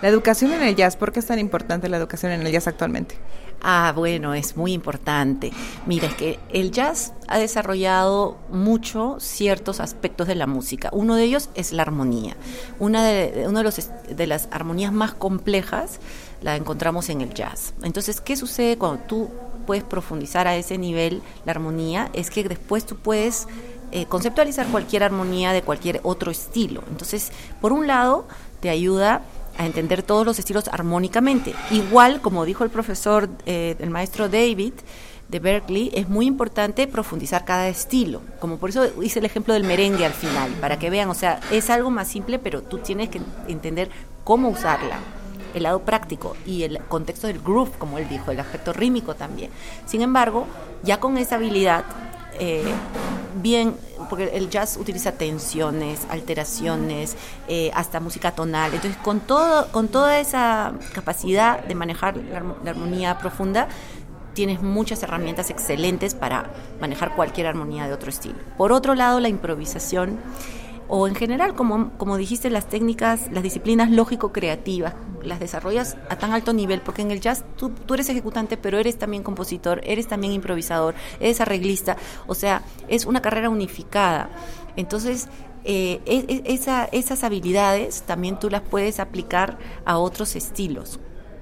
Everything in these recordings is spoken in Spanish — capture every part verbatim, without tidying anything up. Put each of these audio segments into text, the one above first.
La educación en el jazz, ¿por qué es tan importante la educación en el jazz actualmente? Ah, bueno, es muy importante. Mira, es que el jazz ha desarrollado mucho ciertos aspectos de la música. Uno de ellos es la armonía. Una de, uno de, los, de las armonías más complejas la encontramos en el jazz. Entonces, ¿qué sucede cuando tú puedes profundizar a ese nivel la armonía? Es que después tú puedes eh, conceptualizar cualquier armonía de cualquier otro estilo. Entonces, por un lado, te ayuda a entender todos los estilos armónicamente. Igual, como dijo el profesor, eh, el maestro David de Berkeley, es muy importante profundizar cada estilo. Como por eso hice el ejemplo del merengue al final, para que vean, o sea, es algo más simple, pero tú tienes que entender cómo usarla. El lado práctico y el contexto del groove, como él dijo, el aspecto rítmico también. Sin embargo, ya con esa habilidad, eh, bien, porque el jazz utiliza tensiones, alteraciones, eh, hasta música tonal. Entonces, con todo, con toda esa capacidad de manejar la, la armonía profunda, tienes muchas herramientas excelentes para manejar cualquier armonía de otro estilo. Por otro lado, la improvisación, o en general, como, como dijiste, las técnicas, las disciplinas lógico-creativas, las desarrollas a tan alto nivel, porque en el jazz tú, tú eres ejecutante, pero eres también compositor, eres también improvisador, eres arreglista, o sea, es una carrera unificada. Entonces, eh, es, esa, esas habilidades también tú las puedes aplicar a otros estilos,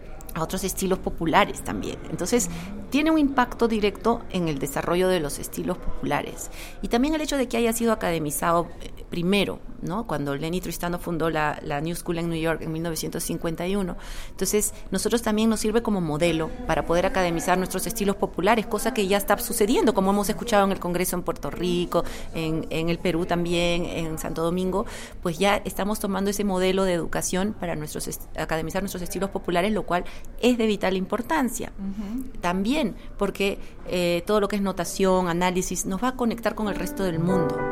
a otros estilos populares también. Entonces, tiene un impacto directo en el desarrollo de los estilos populares. Y también el hecho de que haya sido academizado primero, ¿no? Cuando Lenny Tristano fundó la, la New School en New York en mil novecientos cincuenta y uno. Entonces, nosotros también nos sirve como modelo para poder academizar nuestros estilos populares, cosa que ya está sucediendo, como hemos escuchado en el Congreso en Puerto Rico, en, en el Perú también, en Santo Domingo, pues ya estamos tomando ese modelo de educación para nuestros academizar nuestros estilos populares, lo cual es de vital importancia. Uh-huh. También porque eh, todo lo que es notación, análisis, nos va a conectar con el resto del mundo.